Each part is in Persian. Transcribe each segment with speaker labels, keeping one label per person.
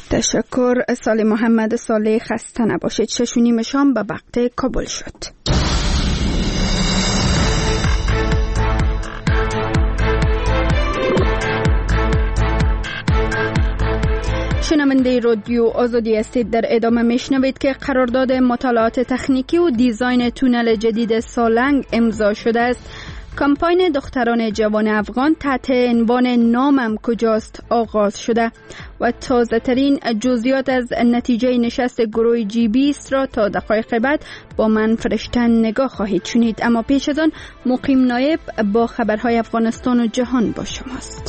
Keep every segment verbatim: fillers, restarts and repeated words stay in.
Speaker 1: تشکر. سال محمد صالح. خسته نباشید. شش و نیم شام به وقت کابل شد. شنونده رادیو آزادی هستید. در ادامه میشنوید که قرارداد مطالعات تکنیکی و دیزاین تونل جدید سالنگ امضا شده است. کمپاین دختران جوان افغان تحت عنوان نامم کجاست آغاز شده و تازه ترین جزئیات از نتیجه نشست گروه جی بیست را تا دقایق بعد با من فرشتن نگاه خواهید شنید. اما پیش از آن مقیم نایب با خبرهای افغانستان و جهان با شماست.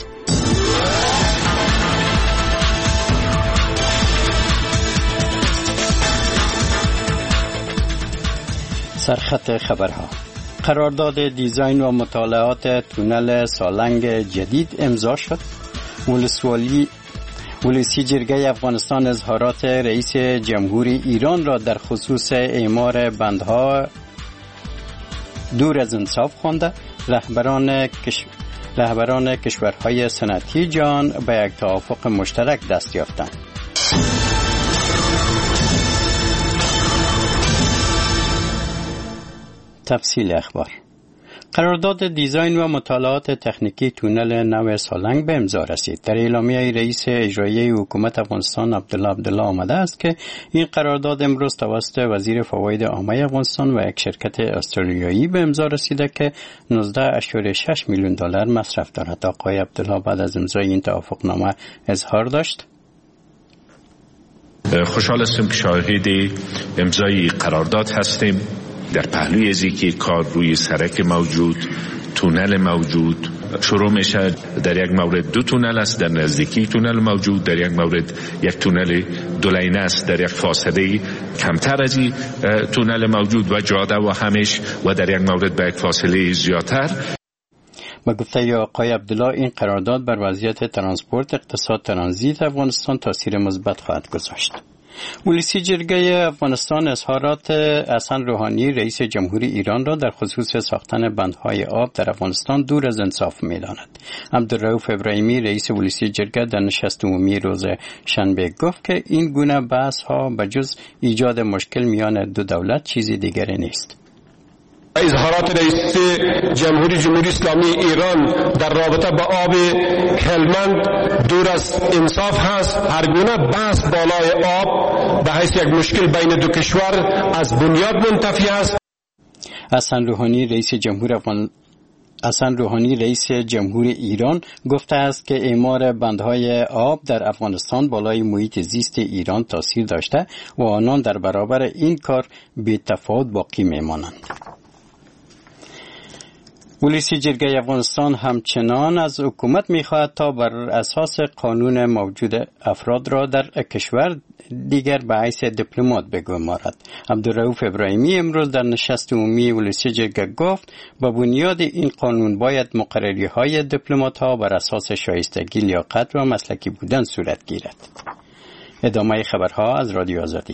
Speaker 2: سرخط خبرها. قرارداد دیزاین و مطالعات تونل سالنگ جدید امضا شد. ولسوالی ولسی جرگه افغانستان اظهارات رئیس جمهوری ایران را در خصوص اعمار بندها دور از انصاف خوانده. رهبران کش... رهبران کشورهای صنعتی جهان به یک توافق مشترک دست یافتند. تفصیل اخبار. قرارداد دیزاین و مطالعات تکنیکی تونل نو سالنگ به امضا رسید. در اعلامیه رئیس اجرایی حکومت افغانستان عبدالله عبدالله آمده است که این قرارداد امروز توسط وزیر فواید عامه افغانستان و یک شرکت استرالیایی به امضا رسیده که نوزده ممیز شش میلیون دلار مصرف دارد. آقای عبدالله بعد از امضای این توافقنامه اظهار داشت:
Speaker 3: خوشحال هستم که شاهد امضای قرارداد هستیم. در پهلوی از اینکه کار روی سرک موجود، تونل موجود شروع میشه. در یک مورد دو تونل است در نزدیکی تونل موجود، در یک مورد یک تونل دولینه است در یک فاصله کمتر از این تونل موجود و جاده و همش، و در یک مورد به یک فاصله زیادتر.
Speaker 2: با گفته آقای عبدالله این قرارداد بر وضعیت ترانسپورت، اقتصاد ترانزیت افغانستان تاثیر مثبت خواهد گذاشت. ولسی جرگه افغانستان اظهارات حسن روحانی رئیس جمهوری ایران را در خصوص ساختن بندهای آب در افغانستان دور از انصاف می‌داند. عبدالرؤوف ابراهیمی رئیس ولسی جرگه در نشست عمومی روز شنبه گفت که این گونه بحث‌ها به جز ایجاد مشکل میان دو دولت چیزی دیگری نیست.
Speaker 4: اظهارات رئیس جمهوری جمهوری اسلامی ایران در رابطه با آب هلمند دور از انصاف هست. هر گونه بحث بالای آب به حیث یک مشکل بین دو کشور از بنیاد منتفی است.
Speaker 2: حسن روحانی رئیس جمهور افغان حسن روحانی رئیس جمهوری ایران گفته است که اعمار بندهای آب در افغانستان بالای محیط زیست ایران تاثیر داشته و آنان در برابر این کار بی تفاوت باقی میمانند. ولسی جرگه افغانستان همچنان از حکومت می‌خواهد تا بر اساس قانون موجود افراد را در کشور دیگر به حیث دیپلمات بگمارد. عبدالرؤوف ابراهیمی امروز در نشست عمومی ولسی جرگه گفت با بنیاد این قانون باید مقرری‌های دیپلمات‌ها بر اساس شایستگی، لیاقت و مسلکی بودن صورت گیرد. ادامه خبرها از رادیو آزادی.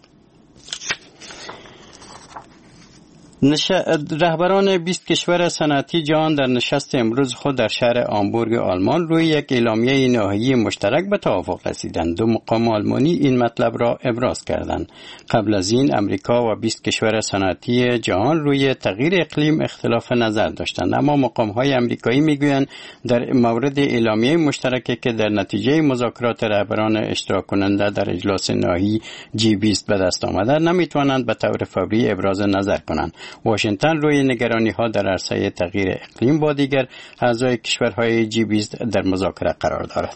Speaker 2: نش... رهبران بیست کشور صنعتی جهان در نشست امروز خود در شهر هامبورگ آلمان روی یک اعلامیه نهایی مشترک به توافق رسیدند. دو مقام آلمانی این مطلب را ابراز کردند. قبل از این امریکا و بیست کشور صنعتی جهان روی تغییر اقلیم اختلاف نظر داشتند، اما مقام‌های امریکایی میگویند در مورد اعلامیه مشترکی که در نتیجه مذاکرات رهبران اشتراک کننده در اجلاس نهایی جی بیست به دست آمده نمیتوانند به طور فوری ابراز نظر کنند. واشنگتن روی نگرانی‌ها در عرصه تغییر اقلیم با دیگر اعضای کشورهای جی بیست در مذاکره قرار دارد.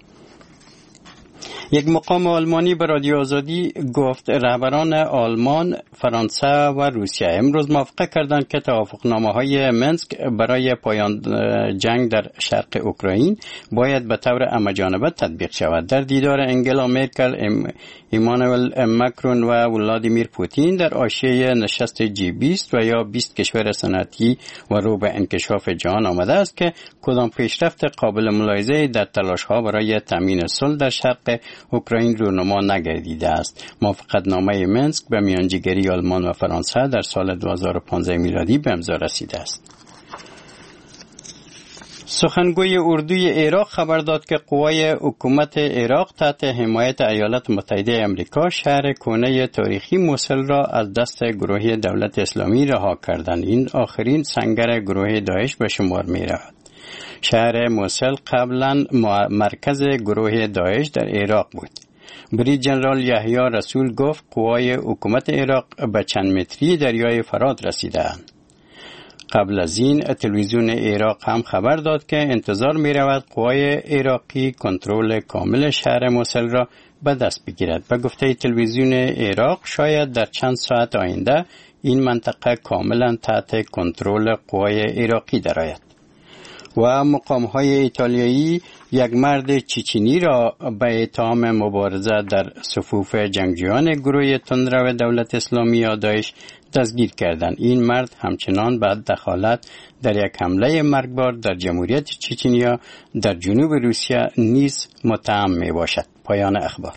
Speaker 2: یک مقام آلمانی به رادیو آزادی گفت رهبران آلمان، فرانسه و روسیه امروز موافقت کردند که توافقنامه‌های منسک برای پایان جنگ در شرق اوکراین باید به طور همه‌جانبه تطبیق شود. در دیدار انگلا مرکل، ایمانوئل ماکرون و ولادیمیر پوتین در حاشیه نشست جی بیست و یا بیست کشور صنعتی و رو به انکشاف جهان آمده است که کدام پیشرفت قابل ملاحظه در تلاش‌ها برای تامین صلح در شرق اوکراین رونما نگردیده است. موافقتنامه منسک به میانجیگری آلمان و فرانسه در سال دو هزار و پانزده میلادی به امضا رسیده است. سخنگوی اردوی عراق خبر داد که قوای حکومت عراق تحت حمایت ایالات متحده آمریکا شهر کهنه تاریخی موصل را از دست گروه دولت اسلامی رها کردند. این آخرین سنگر گروه داعش به شمار می رود. شهر موصل قبلا مرکز گروه داعش در عراق بود. بریگیر جنرال یحیی رسول گفت قوای حکومت عراق به چند متری دریای فرات رسیدند. قبل از این تلویزیون عراق هم خبر داد که انتظار می رود قوای عراقی کنترل کامل شهر موصل را به دست بگیرد. به گفته تلویزیون عراق شاید در چند ساعت آینده این منطقه کاملا تحت کنترل قوای عراقی درآید. و مقام‌های ایتالیایی یک مرد چچنی را به اتهام مبارزه در صفوف جنگجویان گروه تندرو دولت اسلامی یا داعش دستگیر کردند. این مرد همچنان بعد دخالت در یک حمله مرگبار در جمهوریت چچنیا در جنوب روسیه نیز متهم می باشد. پایان اخبار.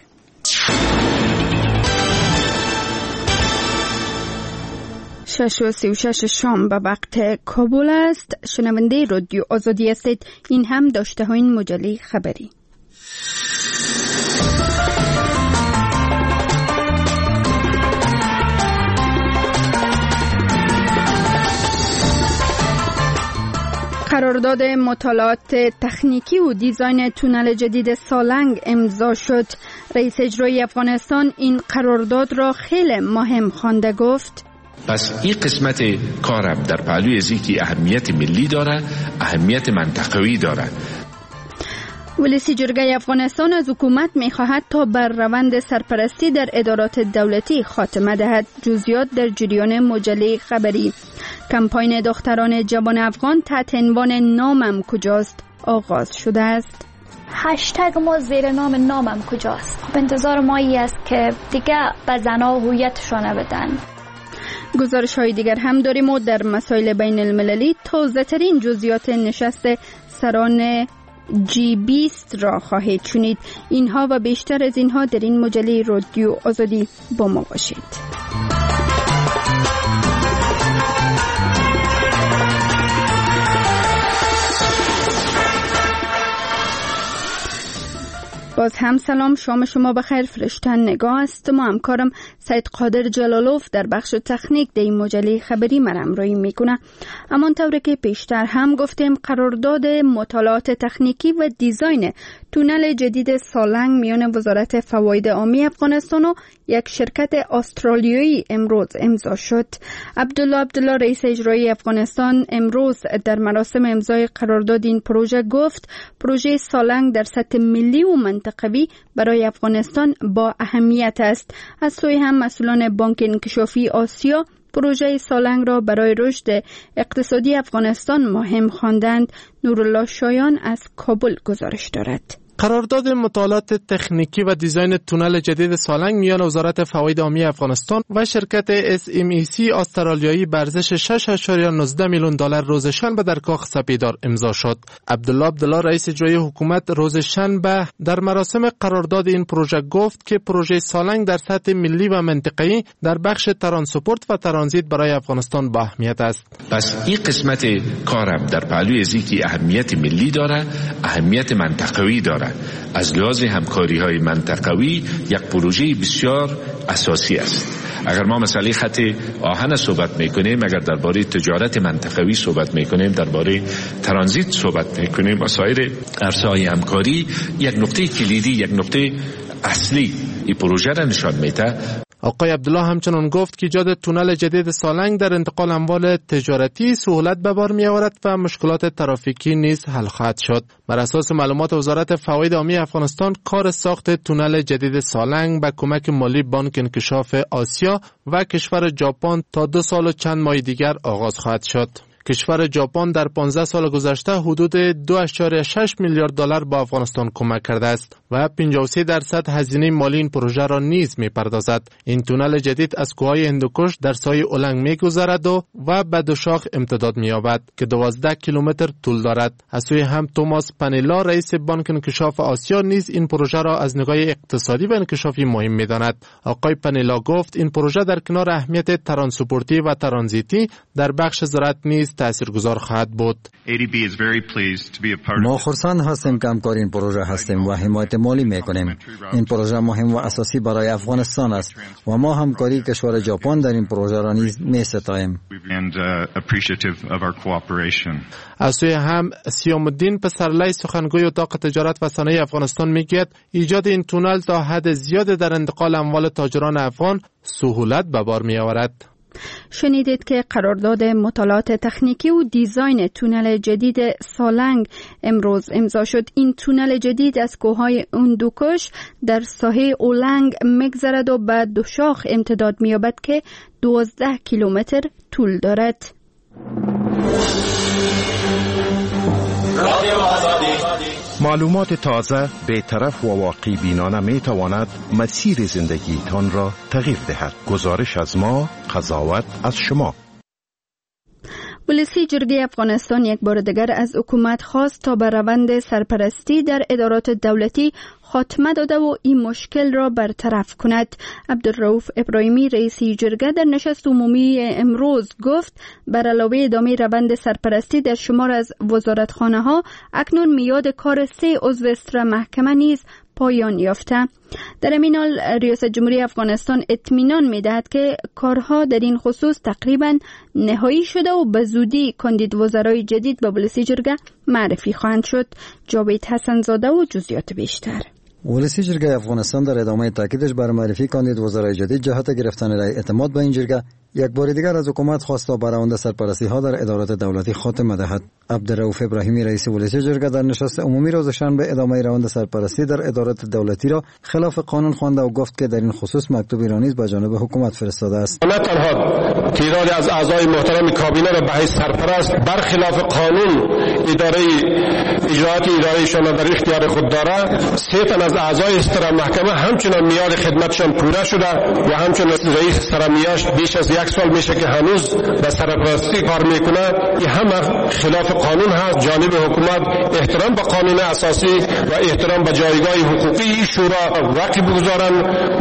Speaker 1: شش و سی و شش شام به وقت کابل است. شنونده رادیو آزادی هستید. این هم داشته های این مجله خبری. قرارداد مطالعات تکنیکی و دیزاین تونل جدید سالنگ امضا شد. رئیس اجرایی افغانستان این قرارداد را خیلی مهم خوانده. گفت
Speaker 3: پس این قسمت کارم در پهلوی ازی که اهمیت ملی داره، اهمیت منطقوی داره.
Speaker 1: ولسی جرگه افغانستان از حکومت می‌خواهد تا بر روند سرپرستی در ادارات دولتی خاتمه دهد. جزئیات در جریان مجله خبری. کمپاین دختران جوان افغان تحت عنوان نامم کجاست آغاز شده است.
Speaker 5: هشتگ ما زیر نام نامم کجاست. خب انتظار ما ای است که دیگه به زنها هویتشون بدن.
Speaker 1: گزارش های دیگر هم داریم و در مسائل بین المللی تازه ترین جزئیات نشست سران جی بیست را خواهید شنید. اینها و بیشتر از اینها در این مجله رادیو آزادی با ما باشید. باز هم سلام، شام شما بخیر. فرشتن نگاه است. ما همکارم سید قادر جلالوف در بخش تکنیک در این مجله خبری من همراهی میکنه. همانطور که پیشتر هم گفتیم قرارداد مطالعات تکنیکی و دیزاین تونل جدید سالنگ میان وزارت فواید عامی افغانستان و یک شرکت استرالیایی امروز امضا شد. عبدالله عبدالله رئیس اجرایی افغانستان امروز در مراسم امضای قرارداد این پروژه گفت پروژه سالنگ در سطح ملی و منطقوی برای افغانستان با اهمیت است. از سوی هم مسئولان بانک انکشافی آسیا پروژه سالنگ را برای رشد اقتصادی افغانستان مهم خواندند. نورالله شایان از کابل گزارش دارد.
Speaker 6: قرارداد مطالعات تکنیکی و دیزاین تونل جدید سالنگ میان وزارت فواید عامی افغانستان و شرکت اس ام ای سی استرالیایی به ارزش شش و نوزده میلیون دلار روز شنبه در کاخ سپیدار امضا شد. عبدالله عبدالله رئیس اجرایی حکومت روز شنبه در مراسم قرارداد این پروژه گفت که پروژه سالنگ در سطح ملی و منطقه‌ای در بخش ترانسپورت و ترانزیت برای افغانستان با اهمیت است.
Speaker 3: پس این قسمت کارم در پهلوی ازی که اهمیت ملی داره، اهمیت منطقوی داره. از لحاظ همکاری های منطقوی یک پروژه بسیار اساسی است. اگر ما مسئله خط آهن صحبت میکنیم، اگر درباره تجارت منطقوی صحبت میکنیم، درباره ترانزیت صحبت میکنیم و سایر عرصه‌های همکاری، یک نقطه کلیدی، یک نقطه اصلی این پروژه را نشان میده.
Speaker 6: آقای عبدالله همچنان گفت که ایجاد تونل جدید سالنگ در انتقال اموال تجارتی سهولت به بار می آورد و مشکلات ترافیکی نیز حل خواهد شد. بر اساس معلومات وزارت فواید عامی افغانستان، کار ساخت تونل جدید سالنگ با کمک مالی بانک انکشاف آسیا و کشور ژاپن تا دو سال و چند ماه دیگر آغاز خواهد شد. کشور ژاپن در پانزده سال گذشته حدود دو اشاریه شش میلیارد دلار با افغانستان کمک کرده است و پنجاه و سه درصد هزینه مالی این پروژه را نیز می‌پردازد. این تونل جدید از کوههای هندوکش در سایه اولنگ می‌گذرد و و به دو شاخ امتداد می‌یابد که دوازده کیلومتر طول دارد. از سوی هم توماس پنیلا رئیس بانک انکشاف آسیا نیز این پروژه را از نگاه اقتصادی و انکشافی مهم می‌داند. آقای پنیلا گفت این پروژه در کنار اهمیت ترانسپورتی و ترانزیتی در بخش زراعت نیز تاثیرگذار خواهد بود.
Speaker 7: ما خرسند هستیم که همکار این پروژه هستیم و حمایت مالی میکنیم. این پروژه مهم و اساسی برای افغانستان است و ما همکاری کشور ژاپن در این پروژه را نیز می‌ستاییم.
Speaker 6: از سوی هم سیام الدین پسرلی سخنگوی اتاق تجارت و صنایع افغانستان میگوید ایجاد این تونل تا حد زیاد در انتقال اموال تاجران افغان سهولت به بار می آورد.
Speaker 1: شنیدید که قرارداد مطالعات تکنیکی و دیزاین تونل جدید سالنگ امروز امضا شد. این تونل جدید از کوههای اندوکش در ساحه اولنگ میگذرد و به دو شاخ امتداد می‌یابد که دوازده کیلومتر طول دارد.
Speaker 8: معلومات تازه، بی‌طرف و واقعی بینانه می تواند مسیر زندگیتان را تغییر دهد. گزارش از ما، قضاوت از شما.
Speaker 1: ولسی جرگه افغانستان یک بار دیگر از حکومت خواست تا به روند سرپرستی در ادارات دولتی خاتمه داده و این مشکل را برطرف کند. عبدالرؤوف ابراهیمی رئیس جرگه در نشست عمومی امروز گفت بر علاوه ادامه روند سرپرستی در شمار از وزارتخانه ها اکنون میاد کار سه عضو استرا محکمه نیز پایان یافته. در این حال ریاست جمهوری افغانستان اطمینان می‌دهد که کارها در این خصوص تقریباً نهایی شده و به زودی کاندید وزرای جدید به ولسی جرگه معرفی خواهند شد. جاوید حسن زاده و جزئیات بیشتر.
Speaker 7: ولسی جرگه افغانستان در ادامه تاکیدش بر معرفی کاندید وزرای جدید جهت گرفتن رای اعتماد به این جرگه یک بار دیگر از حکومت خواست تا بر روند سرپرستی ها در ادارات دولتی خاتمه دهد. عبدالرؤوف ابراهیمی رئیس ولسی جرگه در نشست عمومی روز شنبه ادامه روند سرپرستی در ادارات دولتی را خلاف قانون خوانده و گفت که در این خصوص مکتوبی را نیز به جانب حکومت فرستاده است.
Speaker 4: نه تنها تعداد از اعضای محترم کابینه را به حیث سرپرست برخلاف قانون اداره اجرات ادارهشان را در اختیار خود دارد، سه تن از اعضای استرا محکمه همچنان میاد خدمتشان پوره شده و همچنان رئیس سرمیاش بیش از یک سال میشه که هنوز به سرپرستی کار میکنه. این هم خلاف قانون هست. جانب حکومت احترام به قانون اساسی و احترام به جایگاه حقوقی شورا وقتی بگذارن و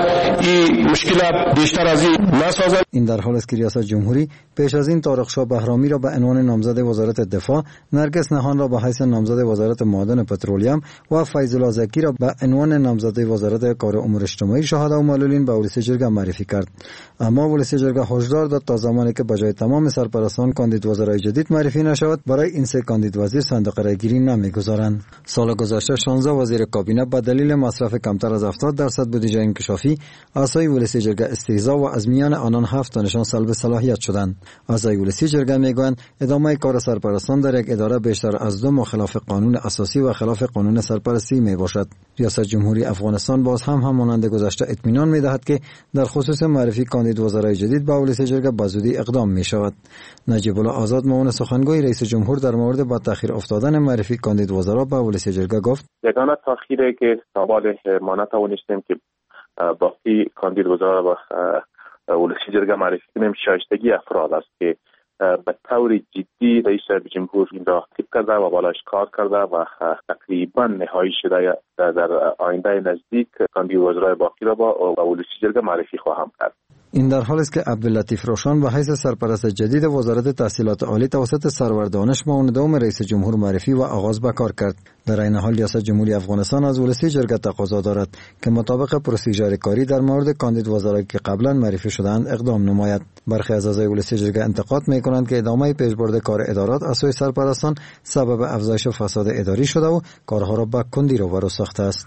Speaker 4: این مشکلات بیشتر از این نسازن.
Speaker 7: این در حالی است که ریاست جمهوری پیش از این طارق شاه بهرامی را به عنوان نامزد وزارت دفاع، نرگس نهان را به حیث نامزد وزارت معادن پترولیم و فیض الله زکی را به عنوان نامزد وزارت کار امور اجتماعی شهدا و معلولین به ولسی جرگه معرفی کرد. اما ولسی جرگه هشدار داد تا زمانی که بجای تمام سرپرستان کاندید وزرای جدید معرفی نشود برای این سه کاندید وزیر صندوق رای گیری نمیگذارند. سال گذشته شانزده وزیر کابینه به دلیل مصرف کمتر از هفتاد درصد بودجه انکشافی اعضای ولسی جرگه استیضا و از میان آنان هفت تنشان سلب صلاحیت شدند. اعضای ولسی جرگه میگویند ادامه کار سرپرستان در یک اداره بیشتر از دو مخالف قانون اساسی و خلاف قانون سرپرستی می باشد. ریاست جمهوری افغانستان باز هم همانند گذشته اطمینان میدهد که در خصوص معرفی کاندید وزرای جدید به ولسی جرگه به زودی اقدام می شود. نجیب الله آزاد معاون سخنگوی رئیس جمهور در مورد با تاخیر افتادن معرفی کاندید وزرا به ولسی جرگه گفت:
Speaker 9: یگانه تاخیری که سابال ما نتوانستیم که باقی کاندید وزرا با ولسی جرگه معرفی کنیم شایستگی افراد است که به طور جدی رئیس جمهور این را تیپ کرده و بالاش کار کرده و تقریبا نهایی شده. در آینده نزدیک کاندید وزرای باقی را با ولسی جرگه معرفی خواهم کرد.
Speaker 7: این در حالی است که عبداللطیف روشن به حیث سرپرست جدید وزارت تحصیلات عالی توسط سرور دانش معاون دوم رئیس جمهور معرفی و آغاز به کار کرد. در این حال ریاست جمهوری افغانستان از ولسی جرگه تقاضا دارد که مطابق پروسیجر کاری در مورد کاندید وزرایی که قبلا معرفی شدهاند اقدام نماید. برخی از اعضای ولسی جرگه انتقاد می‌کنند که ادامه پیشبرد کار ادارات از سوی سرپرستان سبب افزایش فساد اداری شده و کارها را به کندی روبرو ساخته است.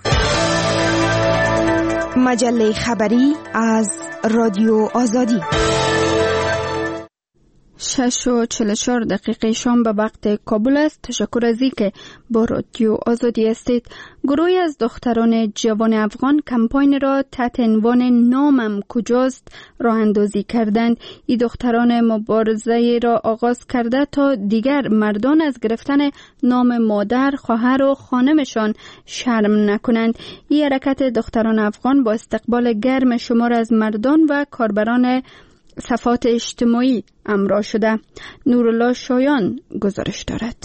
Speaker 10: مجله خبری از رادیو آزادی.
Speaker 1: شش و چهل و چهار دقیقه شام به وقت کابل است. تشکر از اینکه با رادیو آزادی هستید. گروهی از دختران جوان افغان کمپاین را تحت عنوان نامم کجاست راه اندازی کردند. این دختران مبارزه را آغاز کرده تا دیگر مردان از گرفتن نام مادر، خواهر و خانمشان شرم نکنند. این حرکت دختران افغان با استقبال گرم شمار از مردان و کاربران صفحات اجتماعی همراه شده. نورالله شایان گزارش دارد.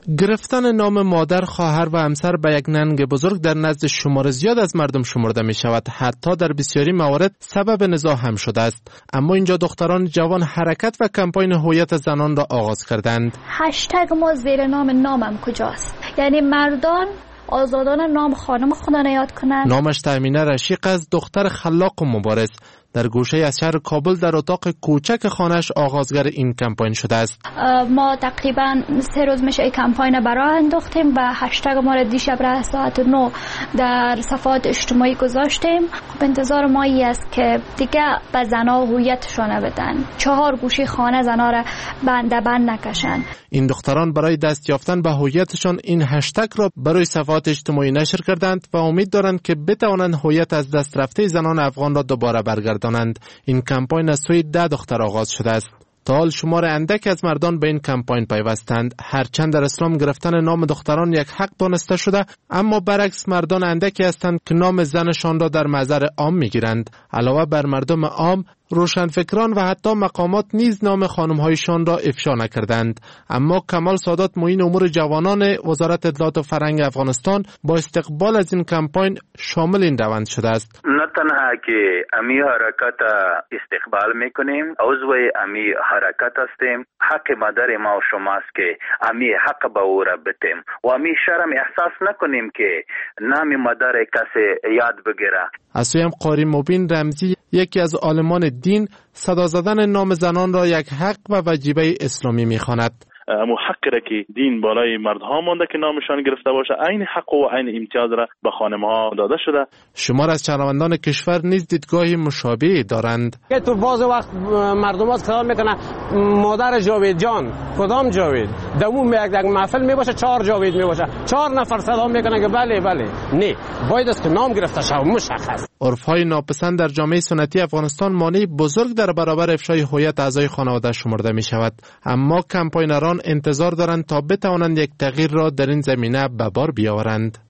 Speaker 6: گرفتن نام مادر، خواهر و همسر به یک ننگ بزرگ در نزد شمار زیاد از مردم شمرده می شود. حتی در بسیاری موارد سبب نزاع هم شده است. اما اینجا دختران جوان حرکت و کمپاین هویت زنان را آغاز کردند.
Speaker 5: هشتگ ما زیر نام نامم کجاست، یعنی مردان آزادانه نام خانم خود را یاد کنند.
Speaker 6: نامش تأمینه رشیق از دختر خلاق و مبارز در گوشه از شهر کابل در اتاق کوچک خانه‌اش آغازگر این کمپاین شده است.
Speaker 5: ما تقریبا سه روز میشه این کمپاین برای انداختیم و هشتگ ما را دیشب را ساعت نه در صفحات اجتماعی گذاشتیم. خب انتظار ما ای است که دیگه به زنها هویتشون بدن، چهار گوشه خانه زنها را بنده بند نکشن.
Speaker 6: این دختران برای دست یافتن به هویتشان این هشتگ را برای صفحات اجتماعی نشر کردند و امید دارند که بتوانند هویت از دست رفته زنان افغان را دوباره برگردانند. این کمپاین از سوی ده دختر آغاز شده است. تا حال شمار اندک از مردان به این کمپاین پیوستند. هرچند در اسلام گرفتن نام دختران یک حق دانسته شده، اما برعکس مردان اندکی هستند که نام زنشان را در محضر عام میگیرند. علاوه بر مردم عام، روشنفکران و حتی مقامات نیز نام خانم‌هایشان را افشا نکردند. اما کمال سادات، معین امور جوانان وزارت اطلاعات و فرهنگ افغانستان، با استقبال از این کمپاین شامل این روند شده است.
Speaker 11: نه تنها که امی حرکت استقبال میکنیم، عضو امی حرکت هستیم. حق مادر ما و شماست که امی حق به او را بتیم و امی شرم احساس نکنیم که نام مادر کسی یاد بگیره.
Speaker 6: از سوی هم قاری مبین رمزی، یکی از عالمان دین، صدا زدن نام زنان را یک حق و وجیبه اسلامی می‌خواند.
Speaker 12: امو حق را که دین بالای مردها مانده که نامشان گرفته باشه، عین حق و عین امتیاز را به خانم‌ها داده شده.
Speaker 6: شمار از شهروندان کشور نیز دیدگاهی مشابهی دارند.
Speaker 13: که تو بعض وقت مردم ها خیال میکنن مادر جاوید جان، کدام جاوید؟ دوم یک یک محفل میباشه چهار جاوید میباشه، چهار نفر صدا میکنن که بله بله. نه، باید است که نام گرفته شود مشخص.
Speaker 6: عرف‌های ناپسند در جامعه سنتی افغانستان مانعی بزرگ در برابر افشای هویت اعضای خانواده شمرده می شود. اما کمپاینران انتظار دارند تا بتوانند یک تغییر را در این زمینه به بار بیاورند.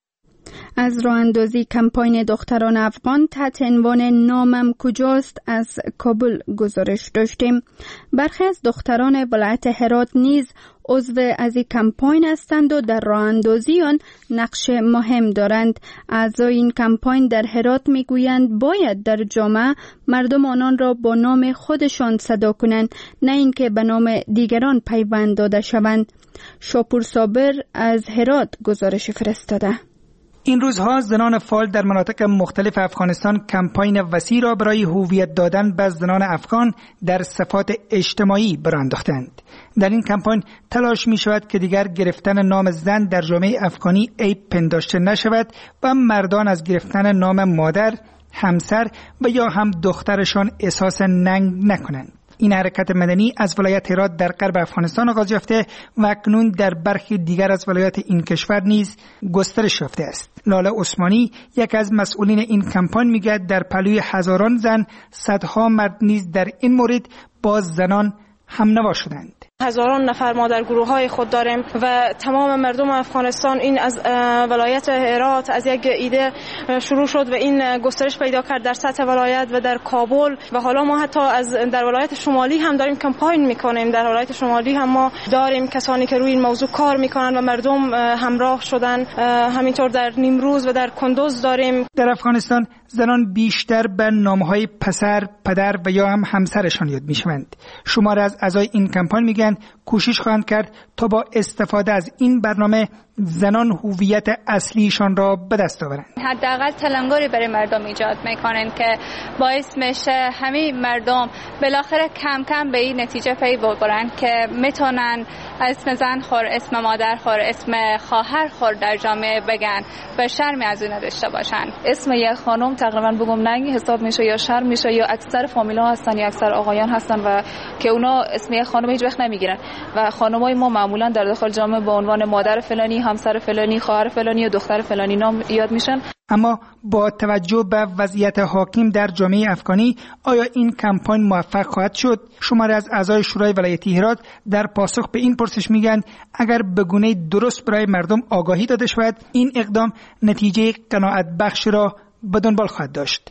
Speaker 1: از راه اندازی کمپاین دختران افغان تحت عنوان نامم کجاست از کابل گزارش داشتیم. برخی از دختران ولایت هرات نیز عضو از این کمپاین هستند و در راه اندازی آن نقش مهم دارند. اعضای این کمپاین در هرات میگویند باید در جامعه مردم آنان را با نام خودشان صدا کنند، نه اینکه به نام دیگران پیوند داده شوند. شاپور صابر از هرات گزارش فرستاده.
Speaker 14: این روزها زنان فعال در مناطق مختلف افغانستان کمپاین وسیع را برای هویت دادن به زنان افغان در صفحات اجتماعی برآورده انداختند. در این کمپاین تلاش می شود که دیگر گرفتن نام زن در جامعه افغانی عیب پنداشته نشود و مردان از گرفتن نام مادر، همسر و یا هم دخترشان احساس ننگ نکنند. این حرکت مدنی از ولایت هرات در غرب افغانستان آغاز یافته و اکنون در برخی دیگر از ولایات این کشور نیز گسترش یافته است. لاله عثمانی، یک از مسئولین این کمپاین، میگوید در پهلوی هزاران زن صدها مرد نیز در این مورد با زنان هم نوا شدند.
Speaker 15: هزاران نفر ما در گروه های خود داریم و تمام مردم افغانستان این از ولایت هرات از یک ایده شروع شد و این گسترش پیدا کرد در سطح ولایت و در کابل و حالا ما حتی از در ولایت شمالی هم داریم کمپاین میکنیم. در ولایت شمالی هم ما داریم کسانی که روی این موضوع کار میکنن و مردم همراه شدن. همینطور در نیمروز و در کندوز داریم.
Speaker 14: در افغانستان زنان بیشتر به نامهای پسر، پدر و یا هم همسرشان یاد میشوند. شمار از اعضای این کمپاین میگن کوشش خواهند کرد تا با استفاده از این برنامه زنان هویت اصلیشان را به دست آورند.
Speaker 16: حداقل تلنگری برای مردم ایجاد میکنن که باعث میشه همه مردم بالاخره کم کم به این نتیجه پی ببرن که میتونن اسم زن خور، اسم مادر خور، اسم خواهر خور در جامعه بگن و شرمی از اون نداشته باشن.
Speaker 17: اسم یک خانم تقریبا بگم ننگی حساب میشه یا شرم میشه یا اکثر فامیلا هستن یا اکثر آقایان هستن و که اونا اسم یک خانم هیچ وقت نمیگیرن و خانمای ما معمولا در داخل جامعه به عنوان مادر فلانی، همسر فلانی، خواهر فلانی و دختر فلانی نام یاد میشن.
Speaker 14: اما با توجه به وضعیت حاکم در جامعه افغانی آیا این کمپاین موفق خواهد شد؟ شماری از اعضای شورای ولایتی هرات در پاسخ به این پرسش میگن اگر به گونه درست برای مردم آگاهی داده شود این اقدام نتیجه قناعت بخش را به دنبال خواهد داشت.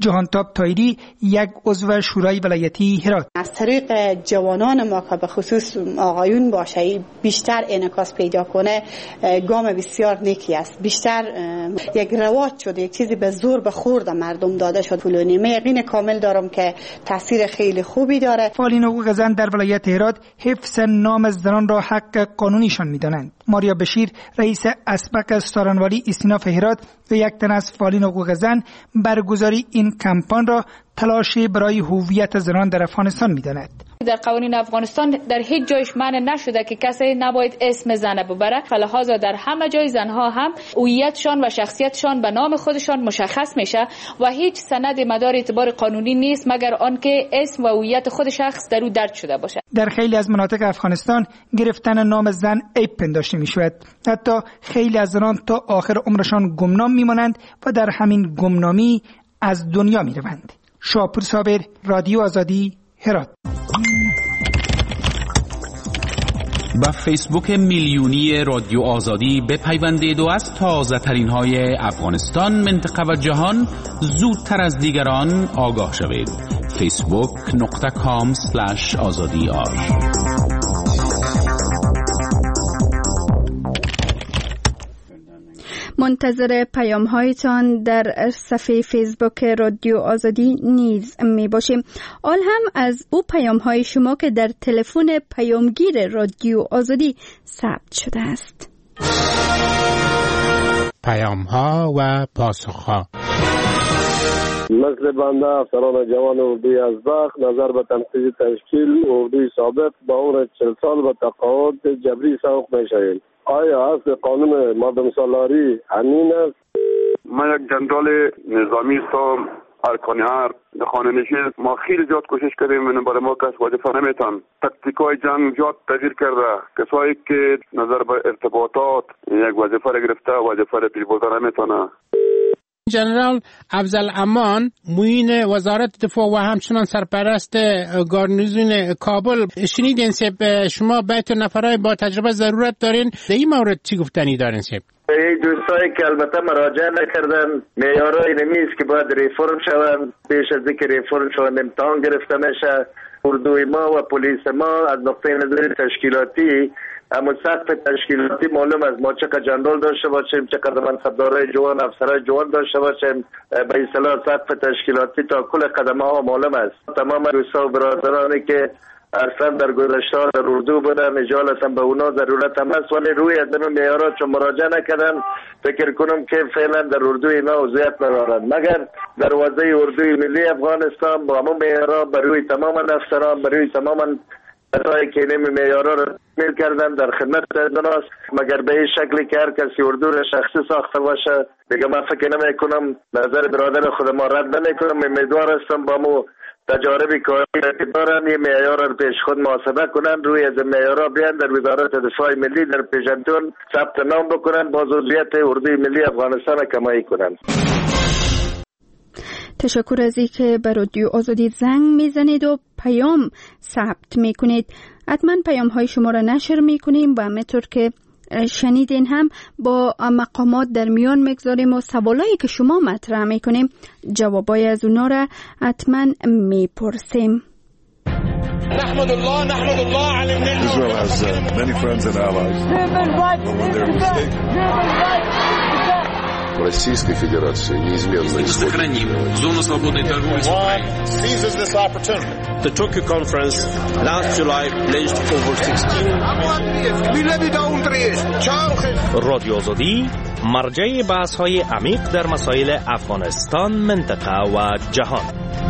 Speaker 14: جهانتاب تایری، یک عضو شورای ولایتی هرات:
Speaker 18: از طریق جوانان ما که به خصوص آقایون باشه بیشتر انعکاس پیدا کنه، گام بسیار نیکی است. بیشتر یک رواج شده، یک چیزی به زور به خورد مردم داده شد. فلانی من یقین کامل دارم که تاثیر خیلی خوبی داره.
Speaker 14: فعالین حقوق زن در ولایت هرات حفظ نام زنان را حق قانونیشان می‌دانند. ماریا بشیر، رئیس اسبق سارنوالی استیناف هرات و یک تن از فعالین حقوق زن، برگزاری این کمپین را تلاشی برای هویت زنان در افغانستان می‌داند.
Speaker 17: در قوانین افغانستان در هیچ جایش معنی نشده که کسی نباید اسم زن ببره، فلهذا در همه جای زنها هم هویتشان و شخصیتشان به نام خودشان مشخص میشه و هیچ سند مدار اعتبار قانونی نیست مگر آنکه اسم و هویت خود شخص در او درج شده باشه.
Speaker 14: در خیلی از مناطق افغانستان گرفتن نام زن عیب پنداشته میشود. حتی خیلی از زنان تا آخر عمرشان گمنام میمانند و در همین گمنامی از دنیا میروند. شاپور صابر، رادیو آزادی، هرات.
Speaker 19: با فیسبوک میلیونی رادیو آزادی بپیوندید و از تازه ترین های افغانستان، منطقه و جهان زودتر از دیگران آگاه شوید. فیسبوک نقطه کام سلش آزادی آر.
Speaker 1: منتظر پیام هایتان در صفحه فیسبوک رادیو آزادی نیز می باشیم. آل هم از او پیام های شما که در تلفن پیامگیر رادیو آزادی ثبت شده است.
Speaker 20: پیام ها و پاسخ ها.
Speaker 21: مثل بنده افسران جوان اردوی ازبخ نظر به تنقیض تشکیل اردوی سابق با عمر چهل سال به تقاعد جبری سوق میشویم. آیا اصل قانون مردم سالاری همین است؟
Speaker 22: من یک جنرال نظامی هستم. ارکان هر خانه نشین ما خیلی زیاد کوشش کردیم من برای ما کس وظیفه نمیتن. تکتیکای جنگ زیاد تغییر کرده. کسایی که نظر به ارتباطات یک وظیفه را گرفته وظیفه را پیش برده نمیتونه.
Speaker 20: جنرال افضل امان معین وزارت دفاع و همچنان سرپرست گارنیزون کابل، شنیدین سب شما بیت نفرای با تجربه ضرورت دارین، در این مورد چی گفتنی دارین سب؟
Speaker 23: این دوستایی که البته مراجعه نکردن معیارای نمیست که باید ریفورم شوند، پیش از اینکه ریفورم شوند امتحان گرفته میشه. اردوی ما و پلیس ما از نقطه نظر تشکیلاتی اما سقف تشکیلاتی معلوم است. ما چقدر جنرال داشته باشیم، چقدر منصبدارای جوان، افسرای جوان داشته باشیم، به اصطلاح سقف تشکیلاتی تا کل قدمه ها معلوم است. تمام دوستا و برادرانی که اصلا در گذشته در اردو بودن اجالتا به اونا ضرورت هم است، ولی روی از این معیارات چون مراجعه نکردن فکر کنم که فعلا در اردو اینا وضعیت ندارند، مگر دروازه اردوی ملی افغانستان با همون معیارات بر روی تمام افسران، بر روی تمام کسایی که این معیارات را تکمیل کردن در خدمت است. مگر به این شکلی که هر کسی اردو را شخصی ساخته باشه دیگه من فکر نمی کنم، نظر برادر خود ما رد نمی کنم. امیدوار هستم با مو تجاربی کاری که دارن این معیار را پیش خود محاسبه کنن، روی از معیارها بیان در وزارت دفاع ملی در پیشنتون ثبت نام بکنن، باز وضعیت اردوی ملی افغانستان را کمایی کنن.
Speaker 1: تشکر از اینکه به رادیو آزادی زنگ میزنید و پیام ثبت میکنید. حتما پیام های شما را نشر میکنیم و همینطور که شنیدین هم با مقامات در میان میگذاریم و سوالایی که شما مطرح میکنیم جوابای از اونا را حتما میپرسیم.
Speaker 24: نحمد الله نحمد الله على
Speaker 25: Israel has uh, many friends and allies. But when they're mistaken, Российской Федерации неизменно
Speaker 19: сохраним зону свободной торговли с Украиной.
Speaker 24: Seizes this opportunity.
Speaker 26: The Tokyo conference last July pledged over sixteen.
Speaker 27: رادیو آزادی مرجع بحث‌های عمیق در مسائل افغانستان، منطقه و جهان.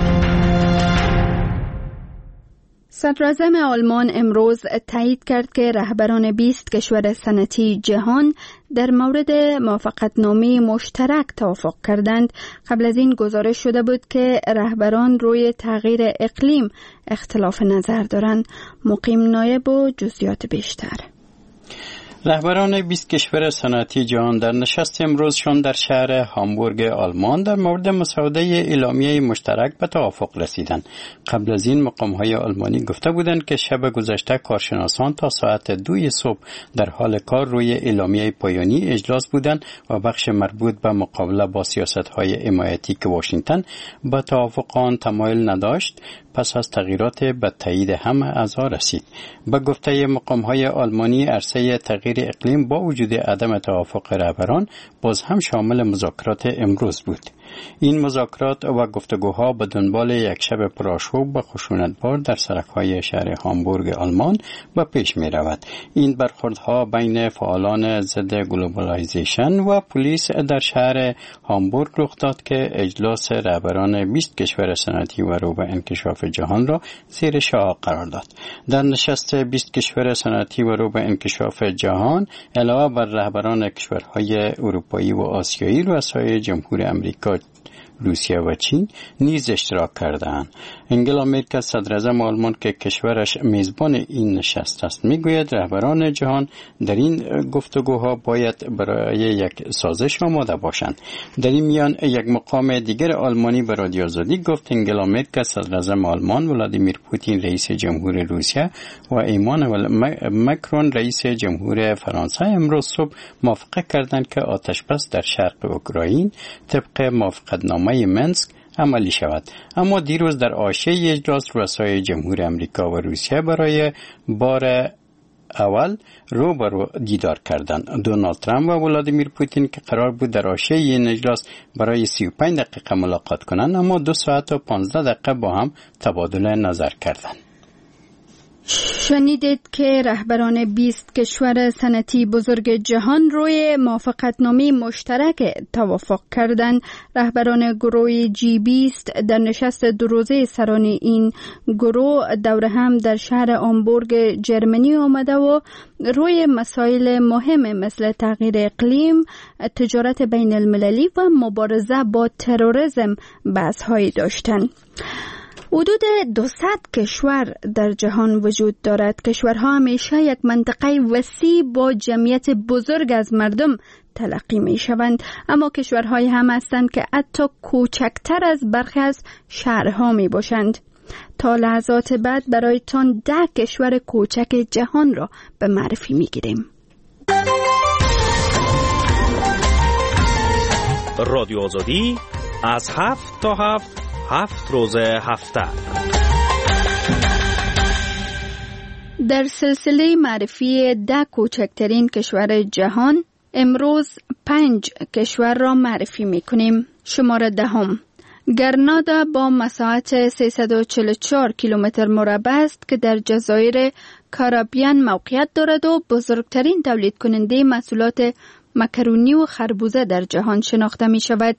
Speaker 1: صدراعظم آلمان امروز تایید کرد که رهبران بیست کشور صنعتی جهان در مورد موافقتنامه مشترک توافق کردند. قبل از این گزارش شده بود که رهبران روی تغییر اقلیم اختلاف نظر دارند. مقیم نایب و جزئیات بیشتر.
Speaker 2: رهبران بیست کشور صنعتی جهان در نشست امروزشان در شهر هامبورگ آلمان در مورد مسوده اعلامیه مشترک به توافق رسیدند. قبل از این مقام‌های آلمانی گفته بودند که شب گذشته کارشناسان تا ساعت دوی صبح در حال کار روی اعلامیه پایانی اجلاس بودند و بخش مربوط به مقابله با سیاست‌های حمایتی که واشنگتن به توافق آن تمایل نداشت پس از تغییرات به تایید همه اعضا رسید. به گفته مقام‌های آلمانی عرصه تغییر اقلیم با وجود عدم توافق رهبران باز هم شامل مذاکرات امروز بود. این مذاکرات و گفتگوها به دنبال یک شب پرآشوب و خشونتبار در سرک‌های شهر هامبورگ آلمان به پیش می رود. این برخوردها بین فعالان ضد گلوبالایزیشن و پلیس در شهر هامبورگ رخ داد که اجلاس رهبران بیست کشور صنعتی و رو به انکشاف جهان را زیر شاه قرار داد. در نشست بیست کشور صنعتی و رو به انکشاف جهان علاوه بر رهبران کشورهای اروپایی و آسیایی، رؤسای جمهور امریکا، روسیه و چین نیز اشتراک کردند. انگلا مرکل صدراعظم آلمان که کشورش میزبان این نشست است میگوید رهبران جهان در این گفتگوها باید برای یک سازش آماده باشند. در این میان یک مقام دیگر آلمانی به رادیو آزادی گفت انگلا مرکل صدراعظم آلمان، ولادیمیر پوتین رئیس جمهور روسیه و ایمانوئل مکرون رئیس جمهور فرانسه امروز صبح موافقت کردند که آتشبس در شرق اوکراین طبق موافقتنامه منسک عملی شود. اما دیروز در حاشیه اجلاس رؤسای جمهور امریکا و روسیه برای بار اول رو بر رو دیدار کردند. دونالد ترامپ و ولادیمیر پوتین که قرار بود در حاشیه این اجلاس برای سی و پنج دقیقه ملاقات کنند، اما دو ساعت و پانزده دقیقه با هم تبادل نظر کردند.
Speaker 1: شنیدید که رهبران بیست کشور صنعتی بزرگ جهان روی موافقتنامه مشترک توافق کردند. رهبران گروه جی بیست در نشست دو روزه سران این گروه دور هم در شهر هامبورگ جرمنی آمده و روی مسائل مهم مثل تغییر اقلیم، تجارت بین المللی و مبارزه با تروریسم بحث‌هایی داشتند. حدود دویست کشور در جهان وجود دارد. کشورها همیشه یک منطقه وسیع با جمعیت بزرگ از مردم تلقی می شوند، اما کشورهای هم هستند که حتی کوچکتر از برخی از شهرها می باشند. تا لحظات بعد برایتان ده کشور کوچک جهان را به معرفی می گیریم.
Speaker 27: رادیو آزادی از هفت تا هفت هفت روز هفته
Speaker 1: در سلسله معرفی ده کوچکترین کشور جهان امروز پنج کشور را معرفی می کنیم. شماره دهم گرنادا با مساحت سیصد و چهل و چهار کیلومتر مربع است که در جزایر کارائیبیان موقعیت دارد و بزرگترین تولید کننده محصولات مکرونی و خربوزه در جهان شناخته می شود.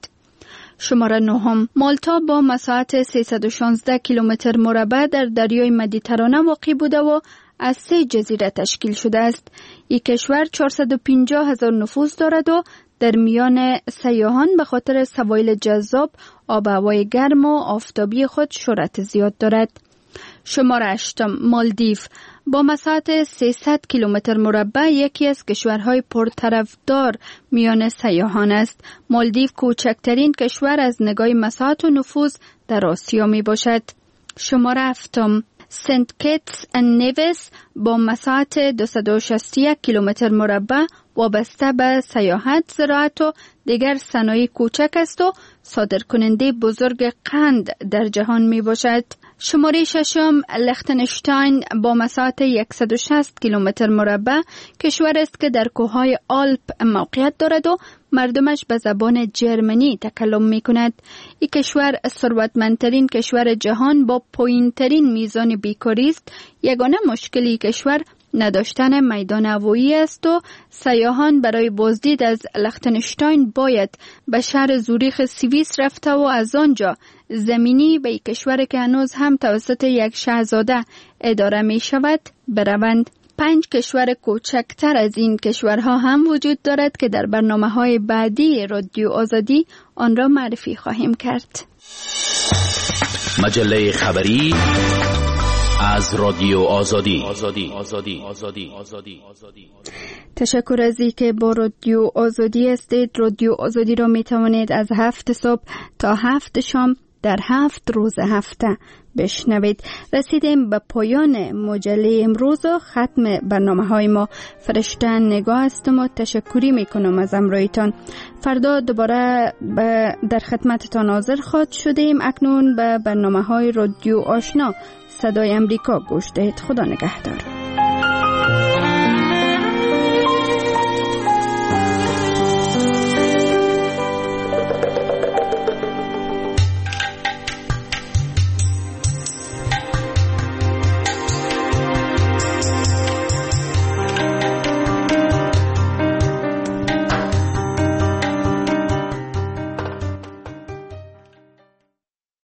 Speaker 1: شماره نهم مالتا با مساحت سیصد و شانزده کیلومتر مربع در دریای مدیترانه واقع بوده و از سه جزیره تشکیل شده است. این کشور چهارصد و پنجاه هزار نفوس دارد و در میان سیاحان به خاطر سواحل جذاب، آب و هوای گرم و آفتابی خود شهرت زیاد دارد. شماره هشتم مالدیو با مساحت سیصد کیلومتر مربع یکی از کشورهای پرطرفدار میان سیاحان است. مالدیو کوچکترین کشور از نگاه مساحت و نفوذ در آسیا می باشد. شماره هفتم سنت کیتس اند نیویس با مساحت دویست و شصت و یک کیلومتر مربع وابسته به سیاحت، زراعت و دیگر صنایع کوچک است و صادرکننده بزرگ قند در جهان می باشد. شماره ششم لختنشتاین با مساحت صد و شصت کیلومتر مربع کشور است که در کوههای آلپ موقعیت دارد و مردمش به زبان جرمنی تکلم می کند. این کشور ثروتمندترین کشور جهان با پایین‌ترین میزان بیکاری است. یگانه مشکلی کشور نداشتن میدان هوایی است و سیاحان برای بازدید از لختنشتاین باید به شهر زوریخ سوئیس رفته و از آنجا زمینی به کشور که هنوز هم توسط یک شاهزاده اداره می شود بروند. پنج کشور کوچکتر از این کشورها هم وجود دارد که در برنامه‌های بعدی رادیو آزادی آن را معرفی خواهیم کرد.
Speaker 19: مجله خبری از رادیو آزادی. آزادی آزادی آزادی آزادی آزادی.
Speaker 1: تشکر از اینکه با رادیو آزادی هستید. رادیو آزادی را می توانید از هفت صبح تا هفت شام در هفت روز هفته بشنوید. رسیدیم به پایان مجله امروز و ختم برنامه های ما. فرشته نگاه هستم و تشکری میکنم از امرویتان. فردا دوباره در خدمتتان حاضر خواهد شدیم. اکنون به برنامه های رادیو آشنا صدای امریکا گوش دهید. خدا نگهدار.